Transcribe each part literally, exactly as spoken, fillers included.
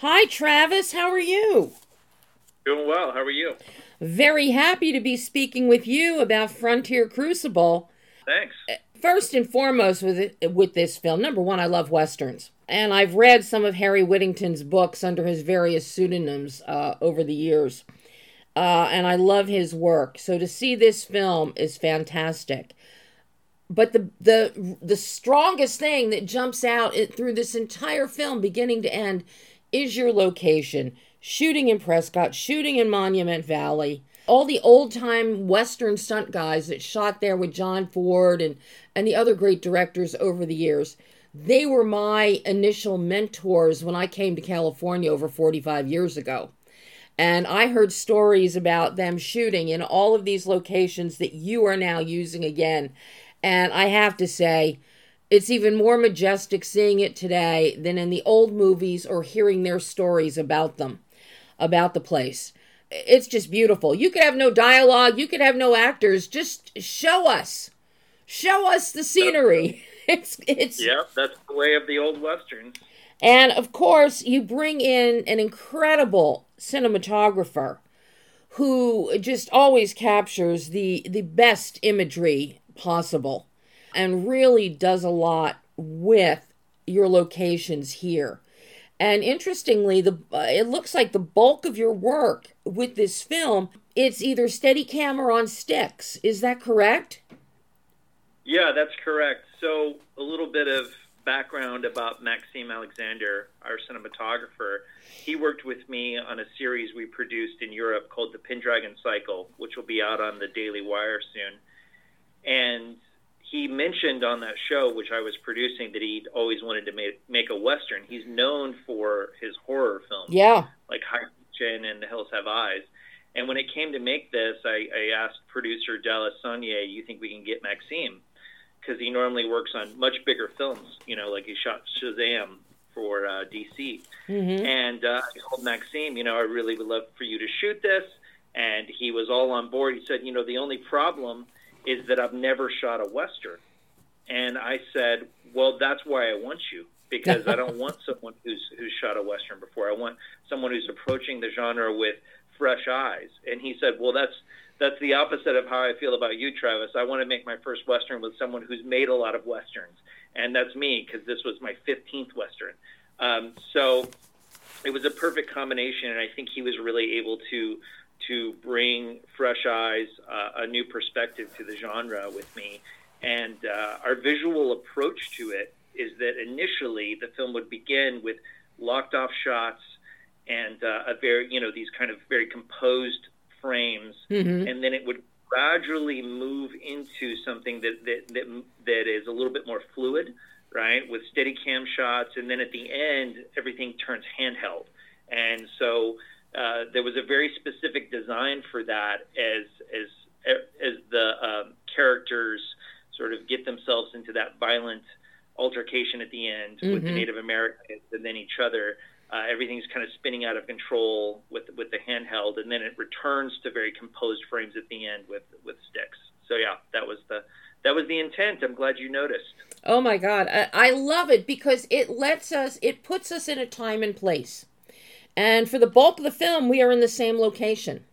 Hi, Travis. How are you? Doing well. How are you? Very happy to be speaking with you about Frontier Crucible. Thanks. First and foremost, with it, with this film, number one, I love westerns, and I've read some of Harry Whittington's books under his various pseudonyms uh, over the years, uh, and I love his work. So to see this film is fantastic. But the the the strongest thing that jumps out it, through this entire film, beginning to end, is your location. Shooting in Prescott, shooting in Monument Valley. All the old-time Western stunt guys that shot there with John Ford and, and the other great directors over the years, they were my initial mentors when I came to California over forty-five years ago. And I heard stories about them shooting in all of these locations that you are now using again. And I have to say, it's even more majestic seeing it today than in the old movies or hearing their stories about them, about the place. It's just beautiful. You could have no dialogue. You could have no actors. Just show us. Show us the scenery. It's, it's, Yeah, that's the way of the old westerns. and of course, you bring in an incredible cinematographer who just always captures the, the best imagery possible and really does a lot with your locations here. And interestingly, the uh, it looks like the bulk of your work with this film, it's either Steadicam or on sticks. Is that correct? Yeah, that's correct. So a little bit of background about Maxime Alexander, our cinematographer. He worked with me on a series we produced in Europe called The Pendragon Cycle, which will be out on the Daily Wire soon. And he mentioned on that show, which I was producing, that he'd always wanted to make, make a Western. He's known for his horror films, Yeah. like High Kitchen and The Hills Have Eyes. And when it came to make this, I, I asked producer Dallas Saunier, you think we can get Maxime? Because he normally works on much bigger films, you know, like he shot Shazam for uh, D C. Mm-hmm. And uh, I told Maxime, you know, I really would love for you to shoot this. And he was all on board. He said, you know, the only problem is that I've never shot a Western. And I said, well, that's why I want you, because I don't want someone who's who's shot a Western before. I want someone who's approaching the genre with fresh eyes. And he said, well, that's that's the opposite of how I feel about you, Travis. I want to make my first Western with someone who's made a lot of Westerns. And that's me, because this was my fifteenth Western. Um, so it was a perfect combination, and I think he was really able to to bring fresh eyes, uh, a new perspective to the genre with me. And uh, our visual approach to it is that initially the film would begin with locked off shots and uh, a very, you know, these kind of very composed frames. Mm-hmm. And then it would gradually move into something that, that, that, that is a little bit more fluid, right? With steady cam shots. And then at the end, everything turns handheld. And so Uh, there was a very specific design for that as as as the um, characters sort of get themselves into that violent altercation at the end mm-hmm. with the Native Americans and then each other. Uh, everything's kind of spinning out of control with with the handheld, and then it returns to very composed frames at the end with with sticks. So yeah, that was the that was the intent. I'm glad you noticed. Oh my God, I, I love it because it lets us, it puts us in a time and place. And for the bulk of the film, we are in the same location.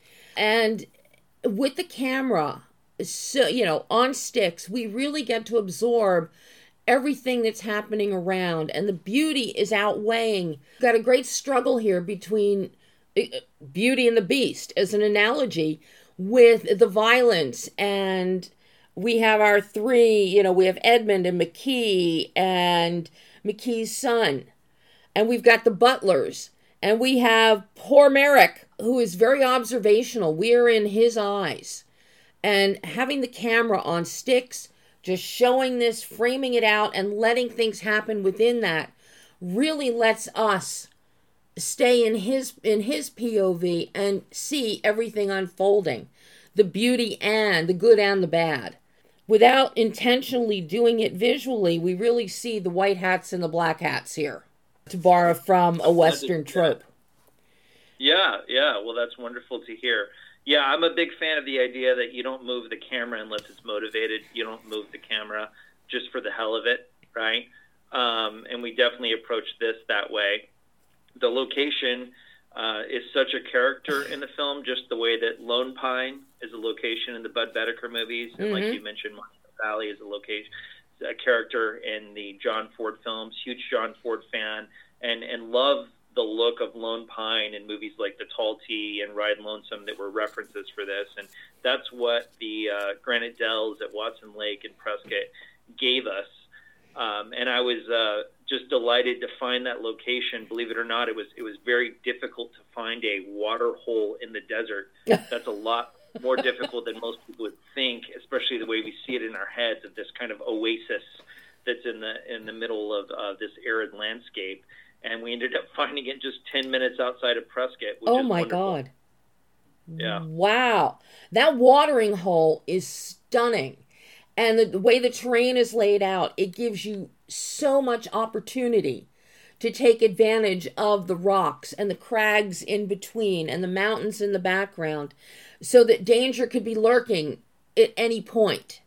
And with the camera, so you know, on sticks, we really get to absorb everything that's happening around. And the beauty is outweighing. We've got a great struggle here between Beauty and the Beast, as an analogy, with the violence. And we have our three, you know, we have Edmund and McKee and McKee's son. And we've got the butlers. And we have poor Merrick, who is very observational. We are in his eyes. And having the camera on sticks, just showing this, framing it out, and letting things happen within that really lets us stay in his in his P O V and see everything unfolding. The beauty and the good and the bad. Without intentionally doing it visually, we really see the white hats and the black hats here, to borrow from a Western trope. Yeah, yeah. Well, that's wonderful to hear. Yeah, I'm a big fan of the idea that you don't move the camera unless it's motivated. You don't move the camera just for the hell of it, right? Um, and we definitely approach this that way. the location uh, is such a character in the film, just the way that Lone Pine is a location in the Bud Bedecker movies. And Mm-hmm. like you mentioned, Monument Valley is a location, a character in the John Ford films. Huge John Ford fan, and, and love the look of Lone Pine in movies like The Tall T and Ride Lonesome that were references for this. And that's what the uh, Granite Dells at Watson Lake in Prescott gave us. Um, and I was uh, just delighted to find that location. Believe it or not, it was it was very difficult to find a water hole in the desert. That's a lot more difficult than most people would think, especially the way we see it in our heads of this kind of oasis that's in the in the middle of uh, this arid landscape. And we ended up finding it just ten minutes outside of Prescott. Which Oh is my wonderful. God. Yeah. Wow. That watering hole is stunning. And the, the way the terrain is laid out, it gives you so much opportunity to take advantage of the rocks and the crags in between and the mountains in the background so that danger could be lurking at any point.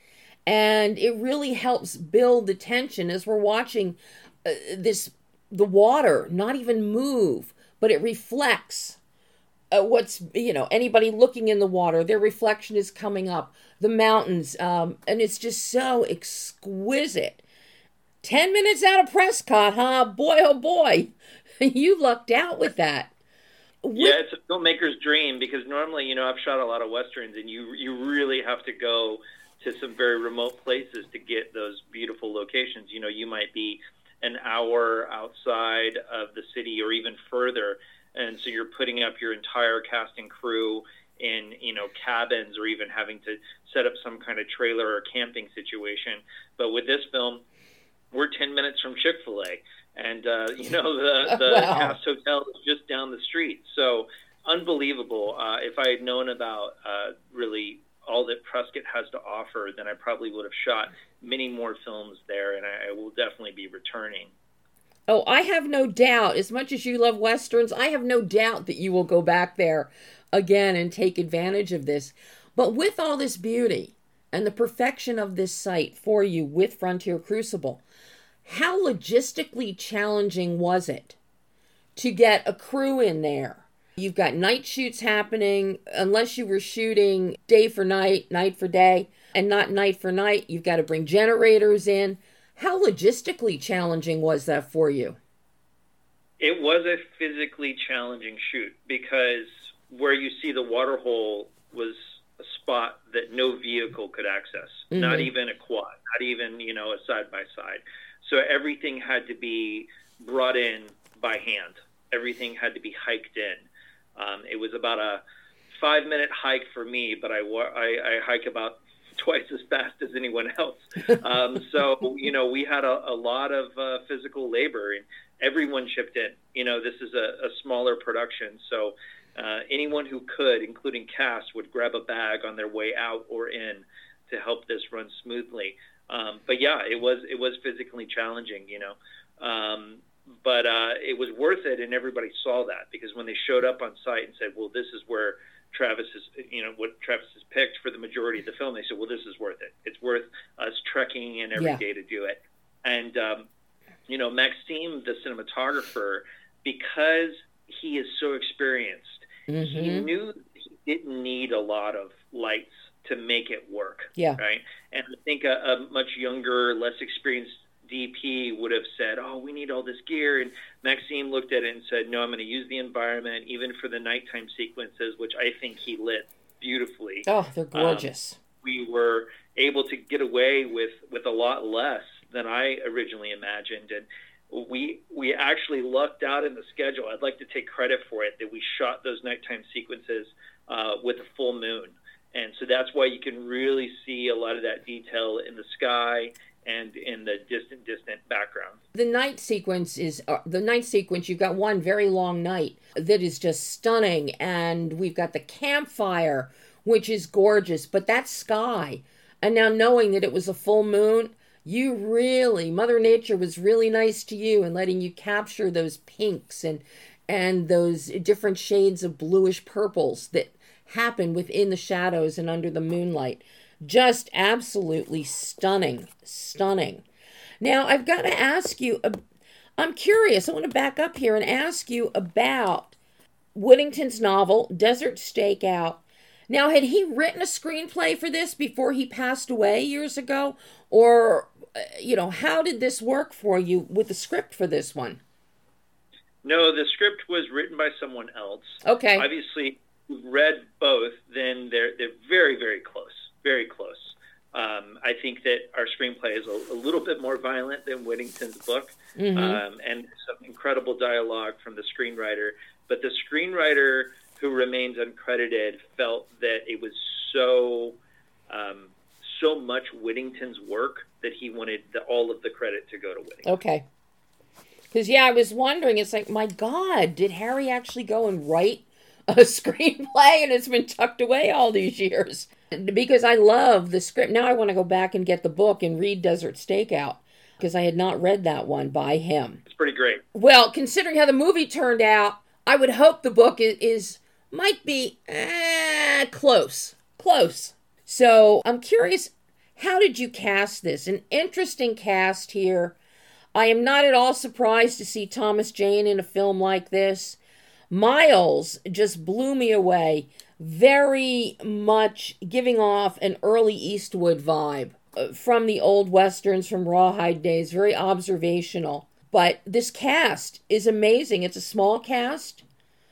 And it really helps build the tension as we're watching uh, this, the water not even move, but it reflects uh, what's, you know, anybody looking in the water, their reflection is coming up, the mountains, um, and it's just so exquisite. Ten minutes out of Prescott, huh? Boy, oh boy, you lucked out with that. With- Yeah, it's a filmmaker's dream, because normally, you know, I've shot a lot of Westerns, and you you really have to go to some very remote places to get those beautiful locations. You know, you might be an hour outside of the city or even further, and so you're putting up your entire cast and crew in, you know, cabins, or even having to set up some kind of trailer or camping situation. But with this film, we're ten minutes from Chick-fil-A, and uh, you know, the the Wow. cast hotel is just down the street. So unbelievable. Uh, if I had known about uh, really all that Prescott has to offer, then I probably would have shot many more films there, and I, I will definitely be returning. Oh, I have no doubt, as much as you love Westerns, I have no doubt that you will go back there again and take advantage of this. But with all this beauty and the perfection of this site for you with Frontier Crucible, how logistically challenging was it to get a crew in there? You've got night shoots happening, unless you were shooting day for night, night for day, and not night for night. You've got to bring generators in. How logistically challenging was that for you? It was a physically challenging shoot, because where you see the water hole was a spot that no vehicle could access, mm-hmm. not even a quad, not even, you know, a side-by-side. So everything had to be brought in by hand. Everything had to be hiked in. Um, it was about a five-minute hike for me, but I, I, I hike about twice as fast as anyone else. Um, so, you know, we had a, a lot of uh, physical labor, and everyone chipped in. You know, this is a, a smaller production, so uh, anyone who could, including cast, would grab a bag on their way out or in to help this run smoothly. Um, but yeah, it was it was physically challenging, you know, um, but uh, it was worth it, and everybody saw that, because when they showed up on site and said, "Well, this is where Travis is," you know, what Travis has picked for the majority of the film, they said, "Well, this is worth it. It's worth us trekking in every Yeah. day to do it." And um, you know, Maxime, the cinematographer, because he is so experienced, Mm-hmm. he knew he didn't need a lot of lights to make it work. Yeah. Right. And I think a, a much younger, less experienced D P would have said, "Oh, we need all this gear." And Maxime looked at it and said, "No, I'm going to use the environment, even for the nighttime sequences," which I think he lit beautifully. Oh, they're gorgeous. Um, we were able to get away with, with a lot less than I originally imagined. And we we actually lucked out in the schedule. I'd like to take credit for it, that we shot those nighttime sequences uh, with a full moon. And so that's why you can really see a lot of that detail in the sky and in the distant, distant background. The night sequence is, uh, the night sequence, you've got one very long night that is just stunning. And we've got the campfire, which is gorgeous, but that sky. And now knowing that it was a full moon, you really, Mother Nature was really nice to you and letting you capture those pinks and, and those different shades of bluish purples that happen within the shadows and under the moonlight. Just absolutely stunning, stunning. Now, I've got to ask you, I'm curious. I want to back up here and ask you about Whittington's novel, Desert Stakeout. Now, had he written a screenplay for this before he passed away years ago? Or, uh, you know, how did this work for you with the script for this one? No, the script was written by someone else. Okay. Obviously, you've read both, then they're, they're very, very close. Very close. Um, I think that our screenplay is a, a little bit more violent than Whittington's book, mm-hmm. um, and some incredible dialogue from the screenwriter. But the screenwriter, who remains uncredited, felt that it was so um, so much Whittington's work that he wanted the, all of the credit to go to Whittington. Okay. Because, yeah, I was wondering, it's like, my God, did Harry actually go and write a screenplay and it's been tucked away all these years? Because I love the script. Now I want to go back and get the book and read Desert Stakeout, because I had not read that one by him. It's pretty great. Well, considering how the movie turned out, I would hope the book is, is might be eh, close. Close. So I'm curious, how did you cast this? An interesting cast here. I am not at all surprised to see Thomas Jane in a film like this. Miles just blew me away. Very much giving off an early Eastwood vibe from the old Westerns from Rawhide days. Very observational. But this cast is amazing. It's a small cast,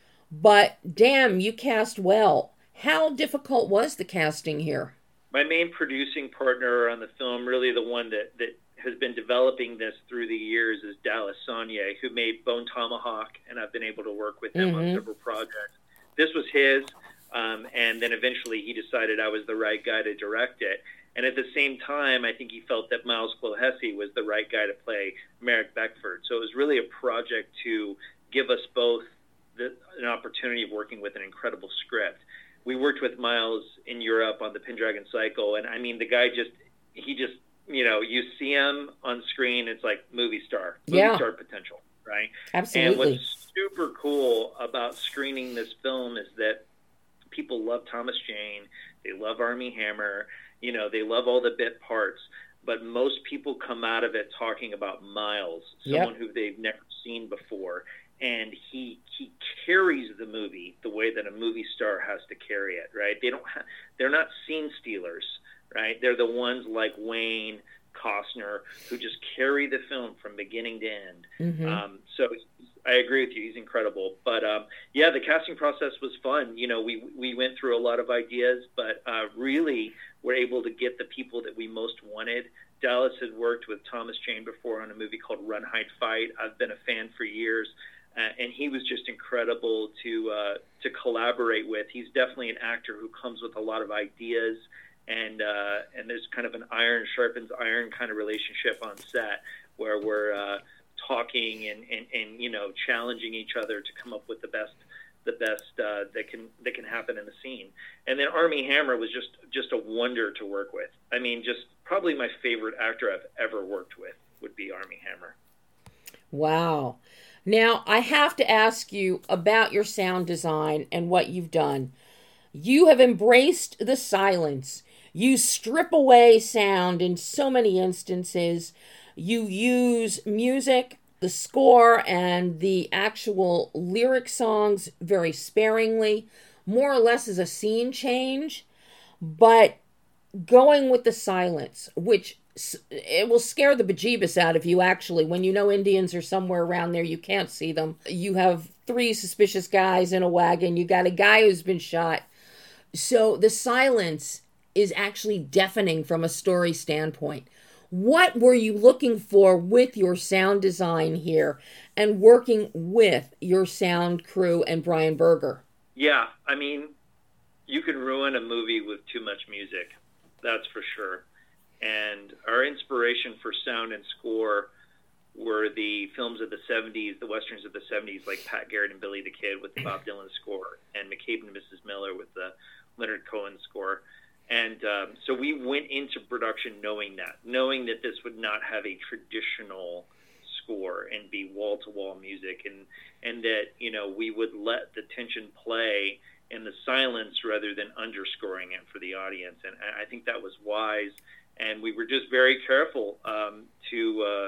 but damn, you cast well. How difficult was the casting here? My main producing partner on the film, really the one that, that has been developing this through the years, is Dallas Saunier, who made Bone Tomahawk, and I've been able to work with him mm-hmm. on several projects. This was his. Um, and then eventually he decided I was the right guy to direct it. And at the same time, I think he felt that Miles Clohessy was the right guy to play Merrick Beckford. So it was really a project to give us both the, an opportunity of working with an incredible script. We worked with Miles in Europe on the Pendragon Cycle. And I mean, the guy just, he just, you know, you see him on screen, it's like movie star, movie yeah. star potential, right? Absolutely. And what's super cool about screening this film is that people love Thomas Jane, they love Armie Hammer, you know, they love all the bit parts, but most people come out of it talking about Miles, someone yep. who they've never seen before, and he he carries the movie the way that a movie star has to carry it, right? They don't ha- they're not scene stealers, right? They're the ones like Wayne, Costner, who just carry the film from beginning to end. Mm-hmm. Um, so I agree with you. He's incredible. But um, yeah, the casting process was fun. You know, we we went through a lot of ideas, but uh, really were able to get the people that we most wanted. Dallas had worked with Thomas Jane before on a movie called Run, Hide, Fight. I've been a fan for years, uh, and he was just incredible to uh, to collaborate with. He's definitely an actor who comes with a lot of ideas, and uh, and there's kind of an iron sharpens iron kind of relationship on set where we're uh, talking and, and, and you know challenging each other to come up with the best the best uh, that can that can happen in the scene. And then Armie Hammer was just just a wonder to work with. I mean, just probably my favorite actor I've ever worked with would be Armie Hammer. Wow. Now, I have to ask you about your sound design and what you've done. You have embraced the silence. You strip away sound in so many instances. You use music, the score, and the actual lyric songs very sparingly, more or less as a scene change, but going with the silence, which it will scare the bejeebus out of you, actually. When you know Indians are somewhere around there, you can't see them. You have three suspicious guys in a wagon. You got a guy who's been shot. So the silence is actually deafening from a story standpoint. What were you looking for with your sound design here and working with your sound crew and Brian Berger? Yeah, I mean, you can ruin a movie with too much music. That's for sure. And our inspiration for sound and score were the films of the seventies, the westerns of the seventies, like Pat Garrett and Billy the Kid with the Bob Dylan score, and McCabe and Missus Miller with the Leonard Cohen score. And um, so we went into production knowing that, knowing that this would not have a traditional score and be wall-to-wall music, and, and that, you know, we would let the tension play in the silence rather than underscoring it for the audience. And I think that was wise. And we were just very careful um, to uh,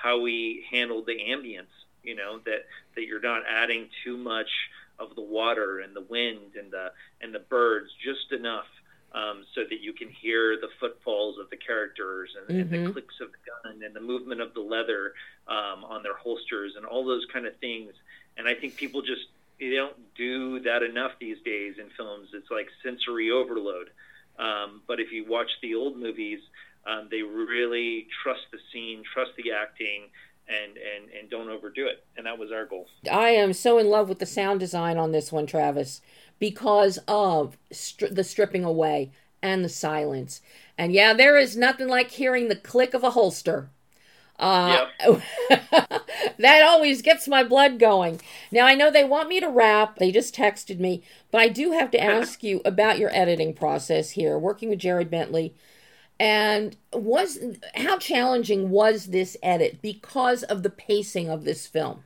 how we handled the ambience, you know, that, that you're not adding too much of the water and the wind and the and the birds, just enough um, so that you can hear the footfalls of the characters and, mm-hmm. and the clicks of the gun and the movement of the leather um, on their holsters and all those kind of things. And I think people just they don't do that enough these days in films. It's like sensory overload. Um, but if you watch the old movies, um, they really trust the scene, trust the acting, and, and, and don't overdo it. And that was our goal. I am so in love with the sound design on this one, Travis, because of stri- the stripping away and the silence. And yeah, there is nothing like hearing the click of a holster. Uh, yep. That always gets my blood going. Now, I know they want me to wrap. They just texted me. But I do have to ask you about your editing process here, working with Jared Bentley. And was how challenging was this edit because of the pacing of this film?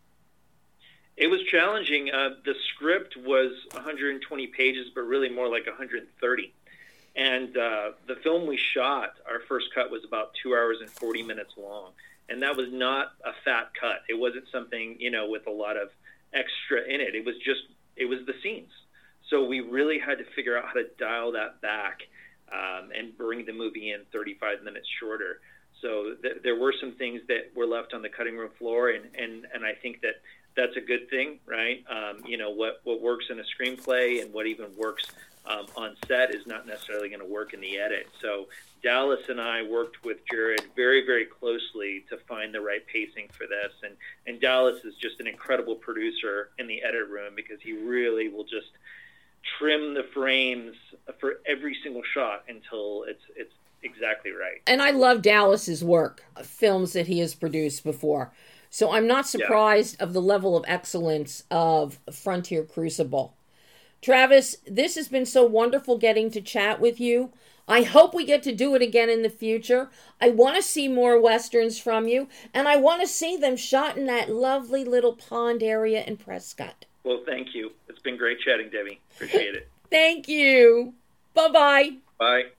It was challenging. Uh, the script was one hundred twenty pages, but really more like one hundred thirty. And uh, the film we shot, our first cut was about two hours and forty minutes long. And that was not a fat cut. It wasn't something, you know, with a lot of extra in it. It was just, it was the scenes. So we really had to figure out how to dial that back um, and bring the movie in thirty-five minutes shorter. So th- there were some things that were left on the cutting room floor. And, and, and I think that that's a good thing, right? Um, you know, what, what works in a screenplay and what even works Um, on set is not necessarily going to work in the edit. So Dallas and I worked with Jared very, very closely to find the right pacing for this. And, and Dallas is just an incredible producer in the edit room because he really will just trim the frames for every single shot until it's it's exactly right. And I love Dallas's work, films that he has produced before. So I'm not surprised yeah. of the level of excellence of Frontier Crucible. Travis, this has been so wonderful getting to chat with you. I hope we get to do it again in the future. I want to see more Westerns from you, and I want to see them shot in that lovely little pond area in Prescott. Well, thank you. It's been great chatting, Debbie. Appreciate it. Thank you. Bye-bye. Bye.